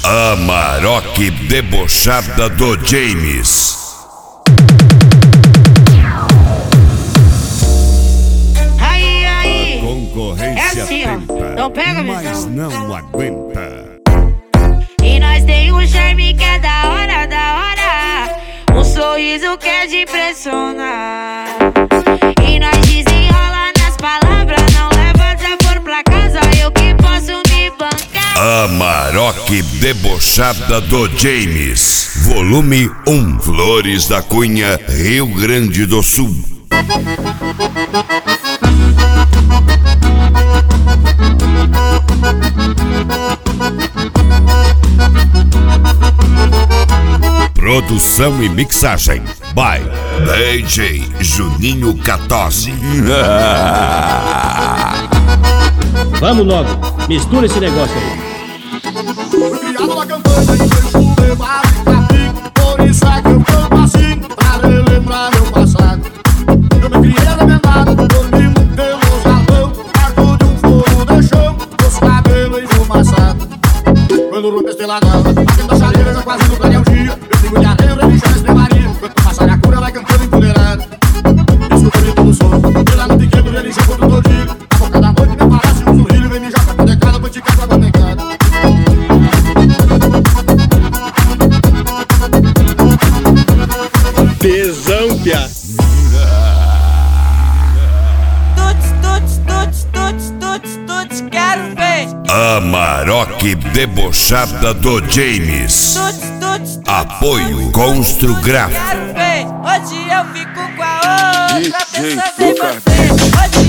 A Maroc debochada do James. Aí, A concorrência é assim, ó. tenta, Então pega, mas meu. não aguenta. E nós tem um charme que é da hora, da hora. Um sorriso que é de impressionar. E nós desenrola nas palavras, não leva desaforo pra casa, eu que posso me bancar. A Maroc debochada do James. Volume 1. Flores da Cunha, Rio Grande do Sul. Produção e mixagem by DJ Juninho 14. Vamos logo, mistura esse negócio aí. Fui criado na campanha e deixo levar pra mim. Por isso é que eu canto assim, pra relembrar meu passado. Eu me criei arrebentado, dormindo pelo salão, perto de um fogo de chão, os cabelos enfumaçados. Quando o roupa estelagava, batendo a chaleira, já quase no clarear o dia. Eu digo de areia, eu deixo a escrevaria. Quanto passar a cura, vai cantando empoderado. Escuta o todo som, pela no pequeno, ele já contra todo dia. A boca da noite me parece um sorrilho, vem mijar pra poder cada, vou te casar pra pecado. Tesão, pia. Tuts, quero ver. A Maroc debochada do James. Tuts, Apoio Construgraf. quero ver. Hoje eu fico com a outra DJ pessoa sem Lucas. você. Hoje